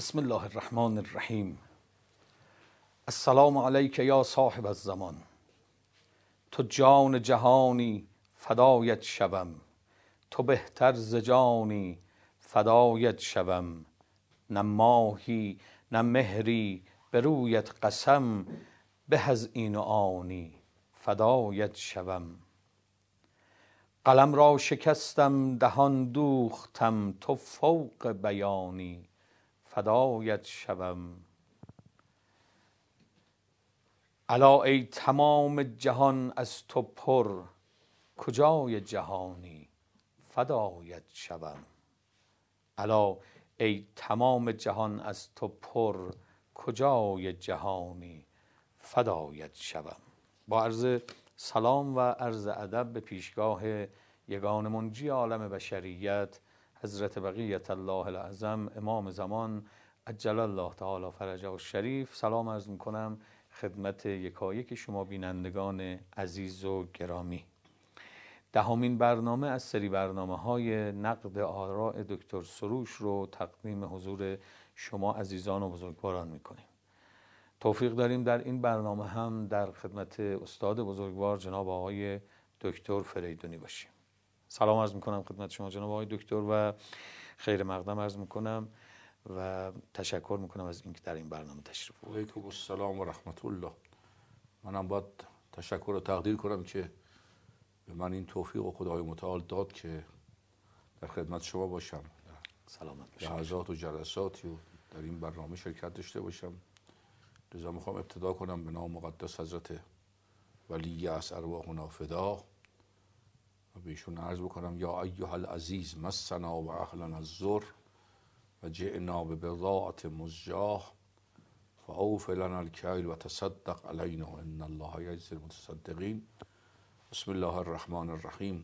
بسم الله الرحمن الرحیم. السلام علیک یا صاحب الزمان. تو جان جهانی فدایت شوم، تو بهتر ز جانی فدایت شوم. نه ماهی نه مهری به رویت قسم، به از این و آنی فدایت شوم. قلم را شکستم دهان دوختم، تو فوق بیانی فدایت شوم. الا ای تمام جهان از تو پر، کجای جهانی فدایت شوم. الا ای تمام جهان از تو پر، کجای جهانی فدایت شوم. با عرض سلام و عرض ادب به پیشگاه یگان منجی عالم بشریت حضرت بقیت الله الاعظم امام زمان عجل الله تعالی فرجه الشریف، سلام عرض میکنم خدمت یکایک شما بینندگان عزیز و گرامی. دهمین برنامه از سری برنامه‌های نقد آراء دکتر سروش رو تقدیم حضور شما عزیزان و بزرگواران میکنیم. توفیق داریم در این برنامه هم در خدمت استاد بزرگوار جناب آقای دکتر فریدونی باشیم. سلام عرض میکنم خدمت شما جناب آقای دکتر و خیر مقدم عرض میکنم و تشکر میکنم از اینکه در این برنامه تشریف آوردید. علیکم السلام و رحمت الله. منم باید تشکر و تقدیر کنم که به من این توفیق و خدای متعال داد که در خدمت شما باشم، سلامت باشید. لحظات و جلساتی و در این برنامه شرکت داشته باشم. لذا میخوام ابتدا کنم به نام مقدس حضرت ولی از ارواحنا فدا و به ایشون عرض بکنم یا ایها العزیز مسنا و اهلنا الضر و جئنا ببضاعة مزجاة فاوف لنا الکیل و تصدق علینا ان الله یجزی المتصدقین. بسم الله الرحمن الرحیم.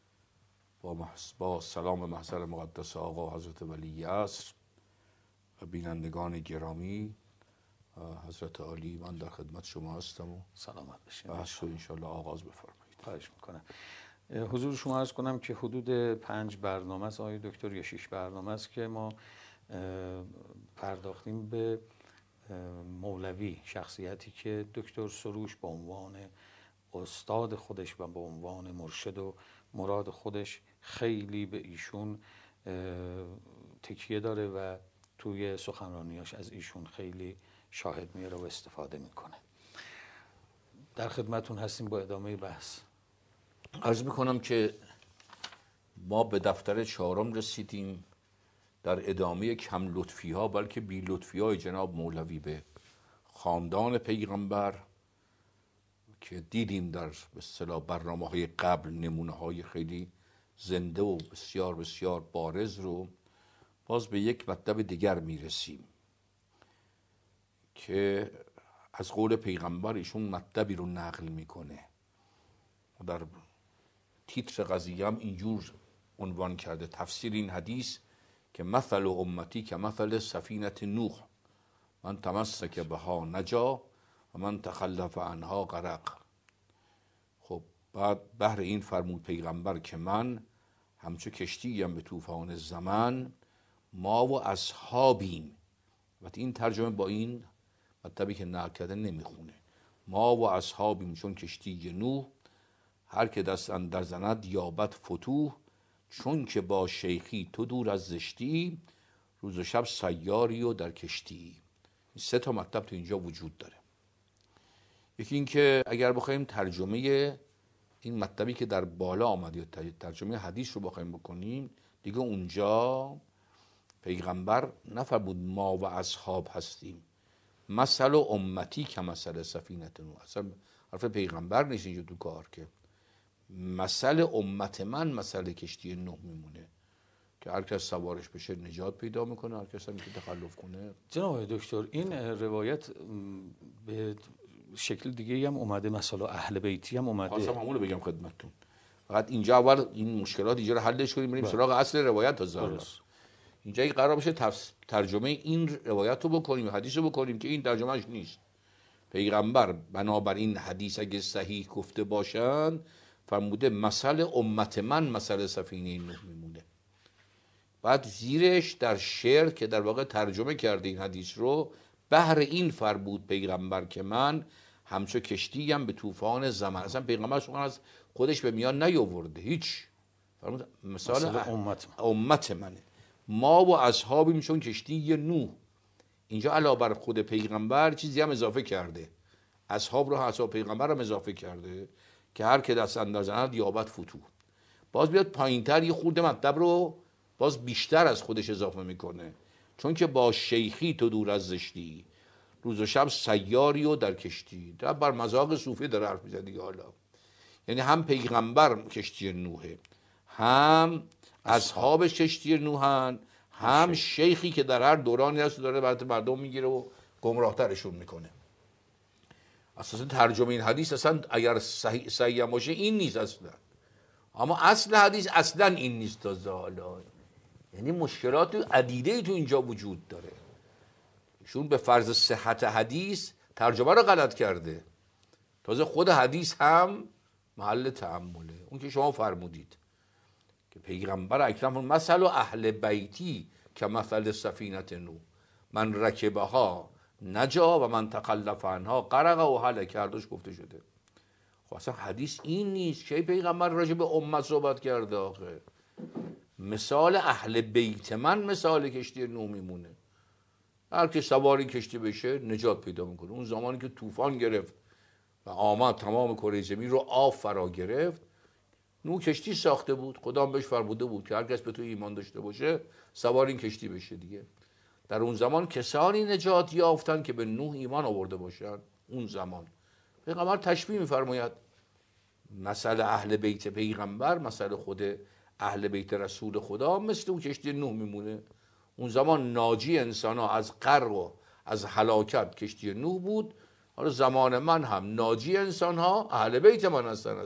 با سلام محضر مقدس آقا حضرت ولی عصر و بینندگان گرامی حضرت عالی، من در خدمت شما هستم و سلامت باشید. بحث رو انشاءالله آغاز بفرمایید. خواهش میکنم. حضور شما عرض کنم که حدود 5 برنامه است آقای دکتر یا 6 برنامه است که ما پرداختیم به مولوی، شخصیتی که دکتر سروش به عنوان استاد خودش و به عنوان مرشد و مراد خودش خیلی به ایشون تکیه داره و توی سخنرانیاش از ایشون خیلی شاهد میاره و استفاده میکنه. در خدمتون هستیم با ادامه بحث. عرض میکنم که ما به دفتر 4 رسیدیم در ادامه کم لطفی ها بلکه بی لطفی های جناب مولوی به خاندان پیغمبر که دیدیم در به اصطلاح برنامه‌های قبل نمونه های خیلی زنده و بسیار بسیار بارز رو. باز به یک مطلب دیگر میرسیم که از قول پیغمبر ایشون مطلبی رو نقل میکنه و در تیتر قضیه هم اینجور عنوان کرده تفسیر این حدیث که مثل امتی که مثل سفینه نوح، من تمسک بها نجا و من تخلف عنها غرق. خب بعد بهر این فرمود پیغمبر که من همچو کشتیم به طوفان زمان، ما و اصحابیم. و این ترجمه با این مطلبی که نقل کرده نمیخونه. ما و اصحابیم چون کشتی نوح، هر که دست اندر زند یابد فتوح. چون که با شیخی تو دور از زشتی، روز و شب سیاری و در کشتی. این 3 تا مطلب تو اینجا وجود داره. یکی این که اگر بخوایم ترجمه این مطلبی که در بالا آمد یا ترجمه حدیث رو بخوایم بکنیم، دیگه اونجا پیغمبر نفرمود ما و اصحاب هستیم، مثل و امتی که مثل سفینه نوح. اصلا حرف پیغمبر نیست اینجا تو کار، که مثل امت من مثل کشتی نوح میمونه که هر کس سوارش بشه نجات پیدا میکنه، هر کس هم که تخلف کنه. جناب دکتر این روایت به شکل دیگه هم اومده، مثلا اهل بیتی هم اومده. خواستم همون رو بگم خدمتتون. فقط اینجا اول این مشکلات اینجا رو حلش کنیم بریم سراغ اصل روایت تا اینجا ای قرار باشه ترجمه این روایت رو بکنیم، حدیث رو بکنیم که این ترجمهش نیست. پیغمبر بنابراین حدیث اگه صحیح گفته باشند فرموده مثل امت من مثل سفینه نوح میمونه. بعد زیرش در شعر که در واقع ترجمه کرده این حدیث رو، بهر این فرمود پیغمبر که من همچو کشتیم به طوفان زمان. اصلا پیغمبر سخن از خودش به میان نیاورده، هیچ. فرمود مثال امت منه، ما و اصحابیم چون کشتی نوح. اینجا علاوه بر خود پیغمبر چیزی هم اضافه کرده، اصحاب رو، اصحاب پیغمبر هم اضافه کرده که هر که دست اندازند یابد فتوح. باز بیاد پایینتر یه خورده مطلب رو باز بیشتر از خودش اضافه میکنه، چون که با شیخی تو دور از زشتی، روز و شب سیاری و در کشتی. در بر مذاق صوفی در حرف میزنه دیگه. حالا یعنی هم پیغمبر کشتی نوحه، هم اصحاب کشتی نوحن، هم شیخی که در هر دورانی هست داره بعد مردم میگیره و گمراهترشون میکنه. اساسا ترجمه این حدیث اصلا اگر صحیح باشه این نیست اصلا، اما اصل حدیث اصلا این نیست. تازه حالا یعنی مشکلات عدیده تو اینجا وجود داره. ایشون به فرض صحت حدیث ترجمه رو غلط کرده، تازه خود حدیث هم محل تأمله. اون که شما فرمودید که پیغمبر اکرم مثل و اهل بیتی که مثل سفینت نوح، من رکبها نجا و من تخلف عنها غرق و هلک، کردش گفته شده. خب اصلا حدیث این نیست که پیغمبر راجع به امت صحبت کرده. آخه مثال اهل بیت من مثال کشتی نوح میمونه. هر که سواری کشتی بشه نجات پیدا میکنه. اون زمانی که طوفان گرفت و آمد تمام کره زمین رو آب فرا گرفت، نوح کشتی ساخته بود، خدا بهش فرموده بود که هر کس به تو ایمان داشته باشه سوار این کشتی بشه دیگه. در اون زمان کسانی نجات یافتن که به نوح ایمان آورده باشن. اون زمان پیغمبر تشبیه میفرماید مثل اهل بیت پیغمبر، مثل خود اهل بیت رسول خدا مثل اون کشتی نوح میمونه. اون زمان ناجی انسان ها از غرق و از هلاکت کشتی نوح بود. حالا زمان من هم ناجی انسان ها اهل بیت من هستن.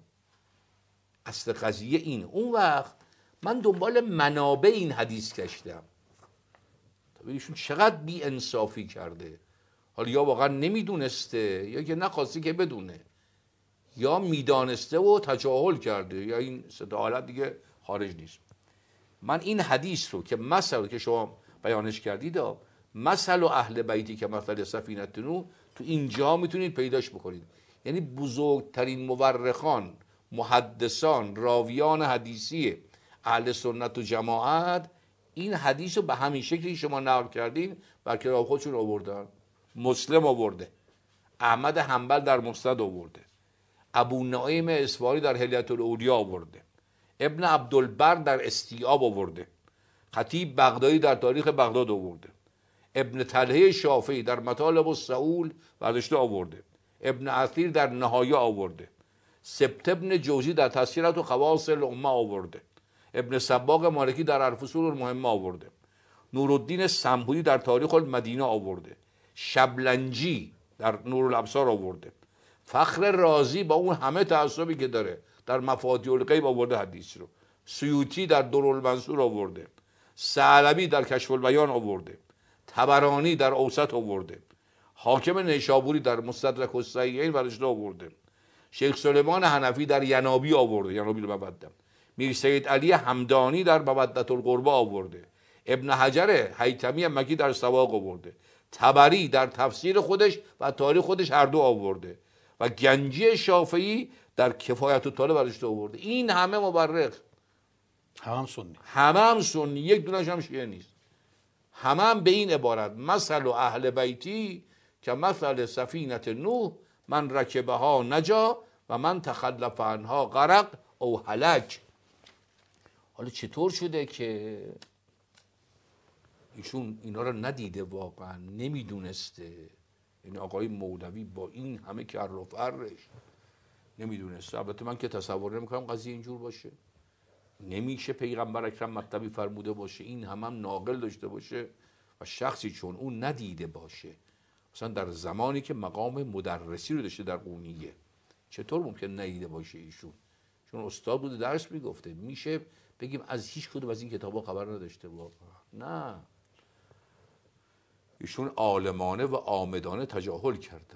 اصل قضیه این. اون وقت من دنبال منابع این حدیث گشتم تا ایشون چقدر بی انصافی کرده. حالا یا واقعا نمیدونسته یا که نخواسته که بدونه، یا میدانسته و تجاهل کرده، یا این سه حالت دیگه خارج نیست. من این حدیث رو که مثل که شما بیانش کردید، مثل و اهل بیتی که مثل سفینت نوح، تو اینجا میتونید پیداش بکنید. یعنی بزرگترین مورخان، محدثان، راویان حدیثی اهل سنت و جماعت این حدیث رو به همین شکلی شما نقل کردین بر کتاب خودشون آوردن. مسلم آورده، احمد حنبل در مسند آورده، ابو نعیم اسفاری در حلیة الاولیا آورده، ابن عبدالبر در استیعاب آورده، خطیب بغدادی در تاریخ بغداد آورده، ابن طلحه شافعی در مطالب السئول برداشته آورده، ابن اثیر در نهایه آورده، سبت ابن جوزی در تسکیرة و خواص الامه آورده، ابن سباق مالکی در الفصول المهمه آورده، نورالدین سنبولی در تاریخ المدینه آورده، شبلنجی در نورالابصار آورده، فخر رازی با اون همه تعصبی که داره در مفاتیح الغیب آورده حدیث رو، سیوطی در درالمنصور آورده، ثعلبی در کشف البیان آورده، طبرانی در اوسط آورده، حاکم نیشابوری در مستدرک الصحیحین ورشته آورده، شیخ سلیمان حنفی در ینابی آورده، ینابی المودة، میر سید علی حمدانی در مودة القربى آورده، ابن حجر هیثمی مکی در سواق آورده، طبری در تفسیر خودش و تاریخ خودش هر دو آورده و گنجی شافعی در کفایت الطالب ورشته آورده. این همه مورخ، همه هم سنی، یک دونش هم شیعه نیست، همه هم به این عبارت مثل اهل بیتی که مثل سفینت نوح، من رکبها نجا و من تخلف عنها غرق او هلک. حالا چطور شده که ایشون اینا رو ندیده، واقعا نمیدونسته؟ این آقای مولوی با این همه کر و فرش نمیدونسته. البته من که تصور نمیکنم قضیه اینجور باشه. نمیشه پیغمبر اکرم مطلبی فرموده باشه این هم ناقل داشته باشه و شخصی چون اون ندیده باشه. مثلا در زمانی که مقام مدرسی رو داشته در قونیه، چطور ممکن ندیده باشه ایشون؟ چون استاد بوده درس میگفته. میشه بگیم از هیچ کدوم از این کتابا خبر نداشته؟ واقعا نه. ایشون عالمانه و عامدانه تجاهل کردن.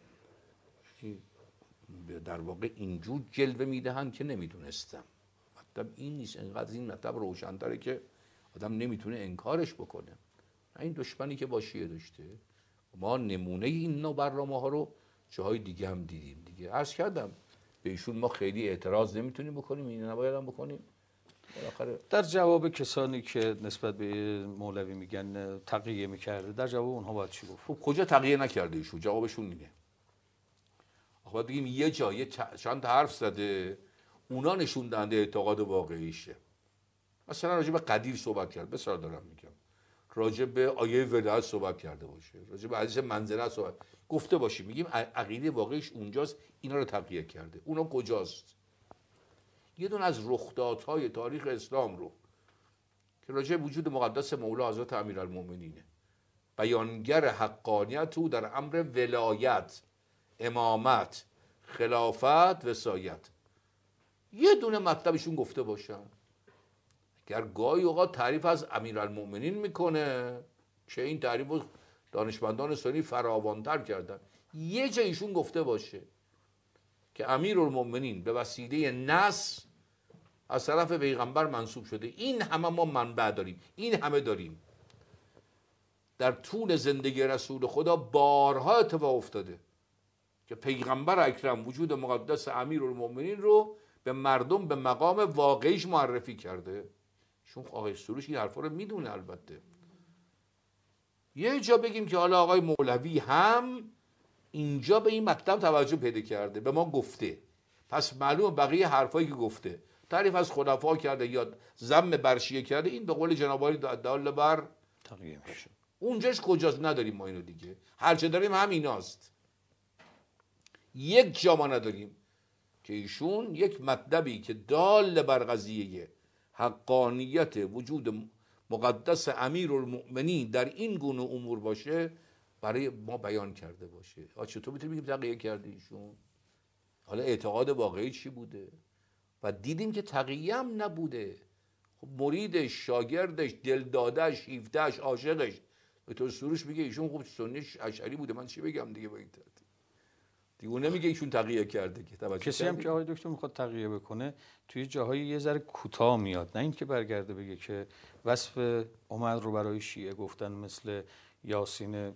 در واقع اینجور جلوه میدهن که نمیدونستم. مطلب این نیست، اینقدر این مطلب روشن‌تره که آدم نمیتونه انکارش بکنه. این دشمنی که با شیعه داشته، ما نمونه این نوع برنامه‌ها رو جاهای دیگه هم دیدیم دیگه. عرض کردم به ایشون ما خیلی اعتراض نمیتونیم بکنیم، این نباید هم بکنیم. بالاخره در جواب کسانی که نسبت به مولوی میگن تقیه میکرده، در جواب اونها باید چی گفت؟ خب کجا تقیه نکرده ایشون؟ جوابشون اینه. باید بگیم یه جایی چند تا حرف زده، اونا نشون دهنده اعتقاد واقعیشه. مثلا راجع به قدیر صحبت کرد، بسیار دارم میگم، راجع به آیه ولایت صحبت کرده باشه، راجع به حدیث منزلت صحبت گفته باشیم، میگیم عقیده واقعیش اونجاست، اینا رو تقیه کرده. اونا کجاست؟ یه دون از رخدادهای تاریخ اسلام رو که راجع به وجود مقدس مولا حضرت امیرالمومنینه، بیانگر حقانیت او در امر ولایت، امامت، خلافت، وصایت، یه دونه مطلبشون گفته باشن. اگر گاهی اوقات تعریف از امیرالمومنین میکنه که این تعریف رو دانشمندان سنی فراوانتر کردن، یه جایشون گفته باشه که امیرالمومنین به وسیله نص از طرف پیغمبر منصوب شده. این همه ما منبع داریم، این همه داریم. در طول زندگی رسول خدا بارها اتفاق افتاده که پیغمبر اکرم وجود مقدس امیرالمومنین رو به مردم به مقام واقعیش معرفی کرده. چون آقای سروش این حرفا رو میدونه. البته یه جا بگیم که حالا آقای مولوی هم اینجا به این مطلب توجه پیدا کرده، به ما گفته، پس معلومه بقیه حرفایی که گفته، تعریف از خلفا کرده یا ذم بر شیعه کرده، این به قول جناب عالی دال بر تقیه میشه. اونجاش کجاست؟ نداریم ما اینو دیگه. هر چه داریم همیناست. یک جا ما نداریم که ایشون یک مطلبی که دال بر قضیه حقانیت وجود مقدس امیرالمؤمنین در این گونه امور باشه برای ما بیان کرده باشه. چطور میتونیم بگیم تقیه کرده ایشون؟ حالا اعتقاد واقعی چی بوده؟ و دیدیم که تقیه هم نبوده. خب مریدش، شاگردش، دلدادش، شیفتش، عاشقش دکتر سروش میگه ایشون خب سنی اشعری بوده. من چی بگم دیگه با این ترتیب؟ دیگه اون نمیگه ایشون تقیه کرده که کسی هم که آقای دکتر میخواد تقیه بکنه توی جاهایی یه ذره کوتاه میاد، نه اینکه برگرده بگه که وصف عمر رو برای شیعه گفتن مثل یاسین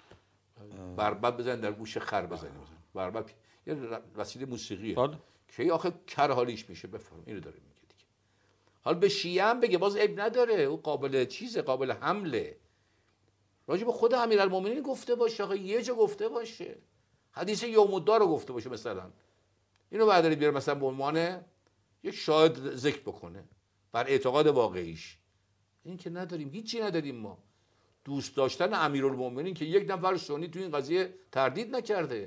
بربط بزن در گوش خر بزنیم. بربط یه وسیله موسیقیه بله. که آخه کر حالیش میشه. بفهم اینو داره میگه دیگه. حالا به شیعه هم بگه باز عیب نداره، او قابل چیزه، قابل حمله. راجع به خود امیرالمومنین گفته باشه، آخه یه جا گفته باشه، حدیث یوم الدار رو گفته باشه مثلا، اینو بردارید بیاره مثلا به عنوان یک شاهد ذکر بکنه بر اعتقاد واقعیش. این که نداریم، هیچی نداریم ما. دوست داشتن امیرالمومنین که یک نفر سنی تو این قضیه تردید نکرده.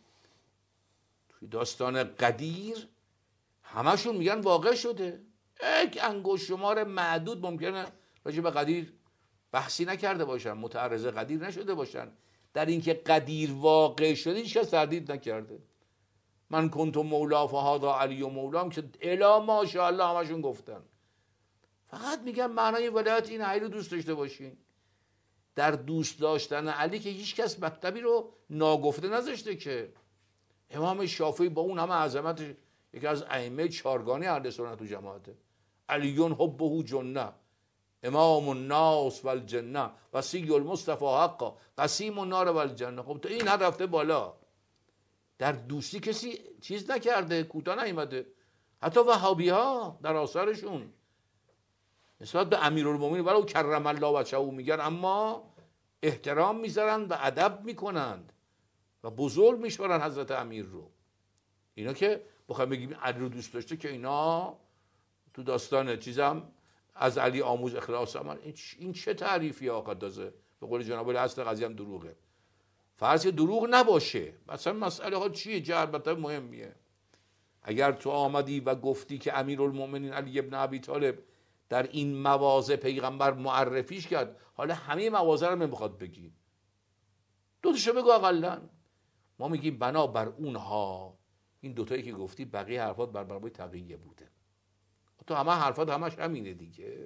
توی داستان قدیر همشون میگن واقع شده. یک انگشت شمار معدود ممکنه راجع به قدیر بحثی نکرده باشن، متعرض قدیر نشده باشن. در اینکه قدیر واقع شده هیچ کس تردید نکرده. من کنت مولا فهذا علی و مولام که الا ماشاءالله همشون گفتن. فقط میگن معنای ولایت این علی رو دوست داشته باشین. در دوست داشتن علی که هیچ کس مطلبی رو ناگفته نذاشته که. امام شافعی با اون همه عظمت یکی از ائمه چهارگانه اهل سنت و جماعته. علیون حبه جنه، امام الناس و الجنه، وصی المصطفى حقا، قسیم النار و الجنه. خب تو این هر رفته بالا. در دوستی کسی چیز نکرده، کوتاه نیامده. حتی وهابی ها در آثارشون نسبت به امیرالمومنین ولو کرم الله وجهه میگن، اما احترام میذارن و ادب میکنند و بزرگ میشمارن حضرت امیر رو. اینا که بخوایم بگیم علی رو دوست داشته که اینا تو داستان چیزم از علی آموز اخلاص عمل، این چه تعریفی آقا دازه؟ به قول جناب علی اصل قضیه هم دروغه. فرض دروغ نباشه، مثلا مسئله ها چیه؟ جهت مهمیه. اگر تو آمدی و گفتی که امیرالمومنین علی ابن ابی طالب در این مواضع پیغمبر معرفیش کرد، حالا همه مواضع رو نمیخواد بگی، دو تاشو بگو اقلا. ما میگیم بنابر اونها این دوتایی که گفتی بقیه حرفات بر مبنای تقیه بوده. تو همه حرفات همش همینه دیگه.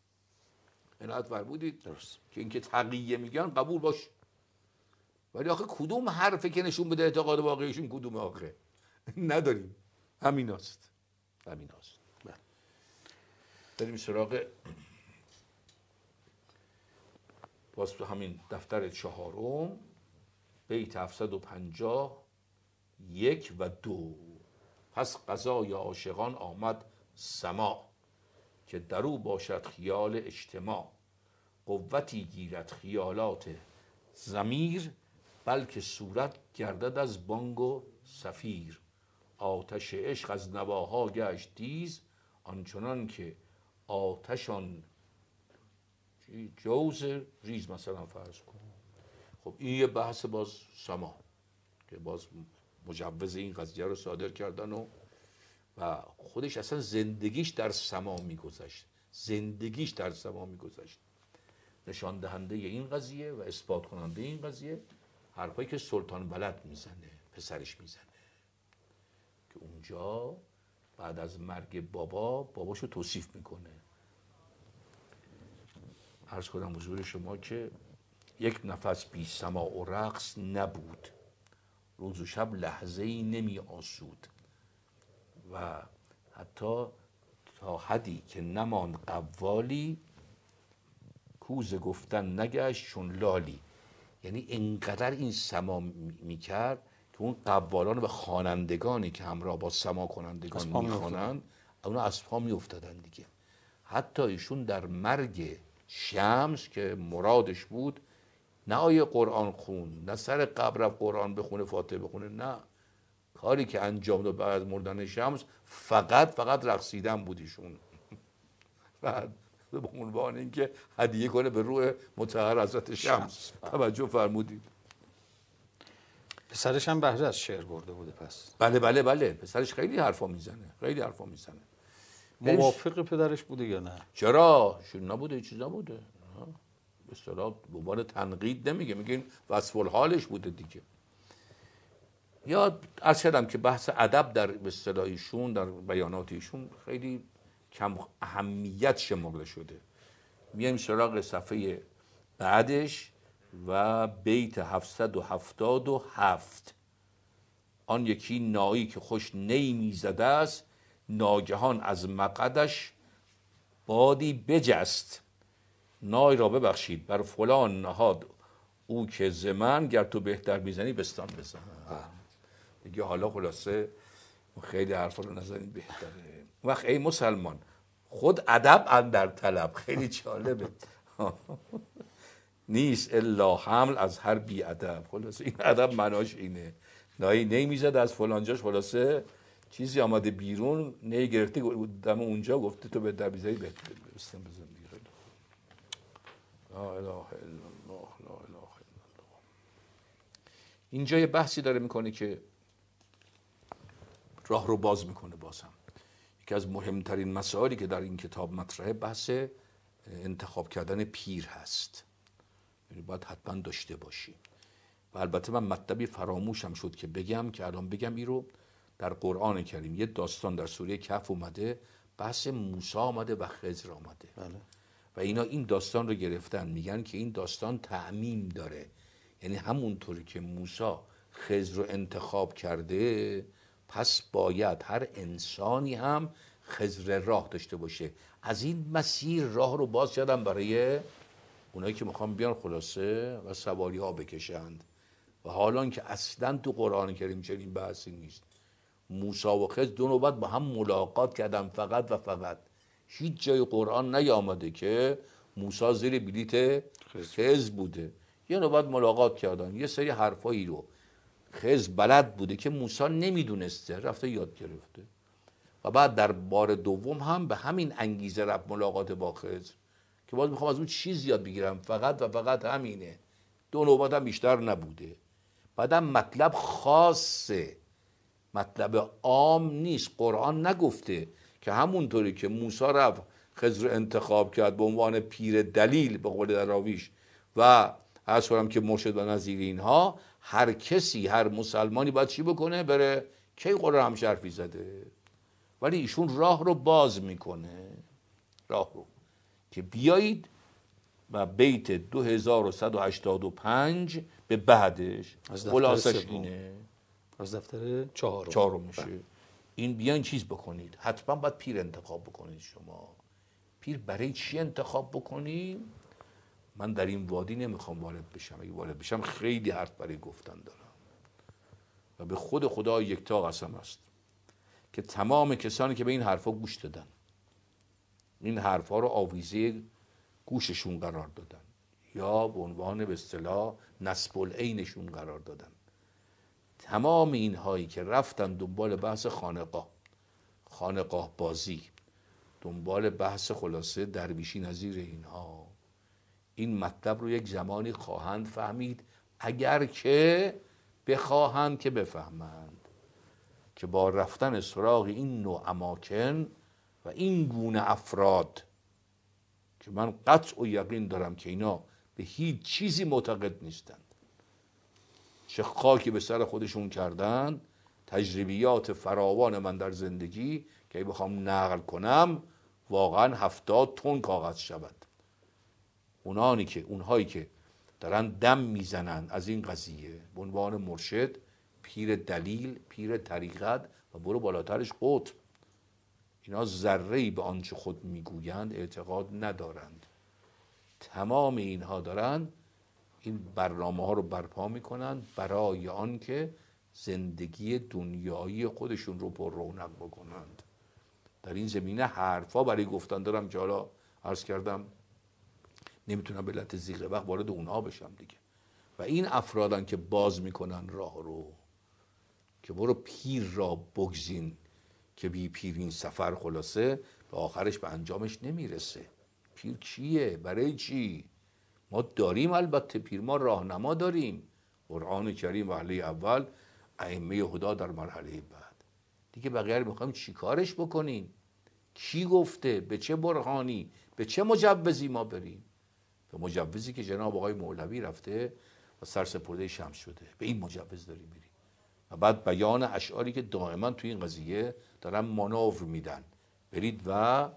عنایت فرمودید درست که اینکه تقیه میگن قبول باش، ولی آخه کدوم حرفه که نشون بده اعتقاد واقعیشون کدومه؟ آخه نداریم. همیناست. بریم سراغ باز تو همین دفتر 4 بیت 750 1 و 2. پس قضای عاشقان آمد سما، که درو باشد خیال اجتماع. قوتی گیرد خیالات ضمیر، بلکه صورت گردد از بانگ و صفیر. آتش عشق از نواها گشت تیز، آنچنان که آتشان جوز ریز مثلا فرض کن. خب این یه بحث باز سما که باز مجوز این قضیه رو صادر کردن و خودش اصلا زندگیش در سما میگذشت، زندگیش در سما میگذشت. نشان دهنده این قضیه و اثبات کننده این قضیه حرفایی که سلطان ولد میزنه، پسرش میزنه، که اونجا بعد از مرگ باباشو توصیف میکنه. عرض کنم حضور شما که یک نفس بی سماع و رقص نبود، روز و شب لحظه‌ای نمی آسود. و حتی تا حدی که نماند قوالی، کوز گفتن نگشت چون لالی. یعنی انقدر این سما میکرد که اون قوالان و خوانندگانی که همراه با سما کنندگان میخوانند اونا از پا میافتادن دیگه. حتی ایشون در مرگ شمس که مرادش بود نه آیه قرآن خون، نه سر قبر قرآن بخونه، فاتحه بخونه، نه، کاری که انجام داد بعد از مردن شمس فقط رقصیدن بود ایشون. بعد به عنوان اینکه هدیه کنه به روح مطهر حضرت شمس. توجه فرمودید. پسرش هم بهره از شعر برده بوده پس. بله پسرش خیلی حرفا میزنه. موافق پدرش بوده یا نه؟ چرا؟ نبوده، هیچ چیز نبوده. به اصطلاح به عنوان تنقید نمیگه، میگه این وصف الحالش بوده دیگه. یا عرض کردم که بحث ادب در به اصطلاح ایشون، در بیانات ایشون خیلی کم اهمیت شمرده شده. میایم سراغ صفحه بعدش و بیت 777. آن یکی نایی که خوش نی میزده است، ناگهان از مقدش بادی بجست. نای را ببخشید بر فلان نهاد او که زمن، گر تو بهتر میزنی بستان بزن. دیگه حالا خلاصه خیلی حرفا رو نزنید بهتره. وقت ای مسلمان خود ادب اندر طلب. خیلی جالبه. نیست الا حمل از هر بی ادب. خلاصه این ادب معناش اینه. نایی نمیزد از فلانجاش، خلاصه چیزی آمده بیرون، نی گرفته دم اونجا، گفته تو بهتر میزنی بستان بزن. لا اله الا الله، لا اله الا الله. اینجا یه بحثی داره میکنه که راه رو باز میکنه. باز هم یکی از مهمترین مسائلی که در این کتاب مطرحه بحث انتخاب کردن پیر هست. یعنی باید حتما داشته باشی. و البته من مطلبی فراموشم شد که بگم، که الان بگم این رو. در قرآن کریم یه داستان در سوره کهف اومده، بحث موسی آمده و خضر آمده. بله. و اینا این داستان رو گرفتن، میگن که این داستان تعمیم داره. یعنی همونطوری که موسی خضر رو انتخاب کرده، پس باید هر انسانی هم خضر راه داشته باشه. از این مسیر راه رو باز کردن برای اونایی که میخوان بیان خلاصه و سواری ها بکشند. و حالا که اصلا تو قرآن کریم چنین بحثی نیست. موسی و خضر دو نوبت با هم ملاقات کردن فقط و فقط. هیچ جای قرآن نیامده که موسی زیر بلیت خضر بوده. یه نوبت ملاقات کردن، یه سری حرفایی رو خضر بلد بوده که موسی نمیدونسته، رفته یاد گرفته. و بعد در بار دوم هم به همین انگیزه رفت ملاقات با خضر که باز میخوام از اون چیز یاد بگیرم، فقط و فقط همینه. دو نوبت هم بیشتر نبوده. بعدم مطلب خاصه، مطلب عام نیست. قرآن نگفته که همونطوری که موسی رفت خضر انتخاب کرد به عنوان پیر دلیل به قول دراویش و عرض کنم که مرشد و نظیر اینها، هر کسی، هر مسلمانی باید چی بکنه؟ بره. کی قرآن هم حرفی زده؟ ولی ایشون راه رو باز میکنه، راه رو که بیایید. و بیت 2185 به بعدش خلاصش اینه، از دفتر 4 میشه. این بیاین چیز بکنید، حتما باید پیر انتخاب بکنید. شما پیر برای چی انتخاب بکنید؟ من در این وادی نمیخوام وارد بشم، اگه وارد بشم خیلی حرف برای گفتن دارم و به خود خدا یکتا قسم است که تمام کسانی که به این حرفا گوش دادن، این حرفا رو آویزه گوششون قرار دادن یا به عنوان به اصطلاح نصب العینشون قرار دادن، تمام اینهایی که رفتن دنبال بحث خانقاه بازی، دنبال بحث خلاصه درویشی نظیر اینها، این مطلب رو یک زمانی خواهند فهمید، اگر که بخواهند که بفهمند، که با رفتن سراغ این نوع اماکن و این گونه افراد که من قطع و یقین دارم که اینا به هیچ چیزی معتقد نیستند، چه خاکی به سر خودشون کردن، تجربیات فراوان من در زندگی که بخوام نقل کنم واقعا 70 تن کاغذ شود. اونهایی که دارن دم میزنن از این قضیه به عنوان مرشد، پیر دلیل، پیر طریقت و برو بالاترش قطب، اینا ذره‌ای به آنچه خود میگویند اعتقاد ندارند. تمام اینها دارن این برنامه ها رو برپا میکنن برای آن که زندگی دنیایی خودشون رو پر رونق بکنند. در این زمینه حرفا برای گفتن دارم که حالا عرض کردم نمیتونم به علت ضیق وقت وارد اونها بشم دیگه. و این افرادن که باز میکنن راه رو که برو پیر را بگزین که بی پیر این سفر خلاصه به آخرش به انجامش نمیرسه. پیر کیه؟ برای چی؟ ما داریم البته پیر، ما راهنما داریم، قرآن کریم مرحله اول، ائمه هدا در مرحله بعد، دیگه بقیه رو میخوایم چی کارش بکنیم؟ کی گفته؟ به چه برهانی؟ به چه مجوزی ما بریم؟ به مجوزی که جناب آقای مولوی رفته و سرسپرده شمس شده، به این مجوز داریم میریم. و بعد بیان اشعاری که دائما توی این قضیه دارن مانور میدن، برید و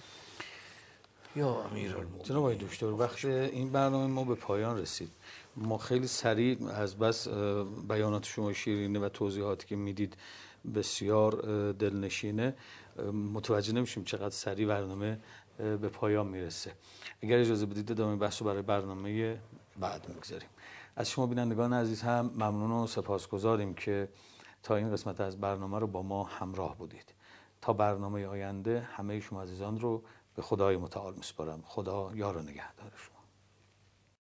یا امیرالمومنین. جناب آقای دکتر، وقت این برنامه ما به پایان رسید. ما خیلی سریع از بس بیانات شما شیرینه و توضیحاتی که میدید بسیار دلنشینه، متوجه نمیشیم چقدر سریع برنامه به پایان میرسه. اگر اجازه بدید ادامه بحث رو برای برنامه بعد میگذاریم. از شما بینندگان عزیز هم ممنون و سپاسگزاریم که تا این قسمت از برنامه رو با ما همراه بودید. تا برنامه آینده همه شما عزیزان رو به خدای متعال میسپارم. خدا یار و نگهدارشون.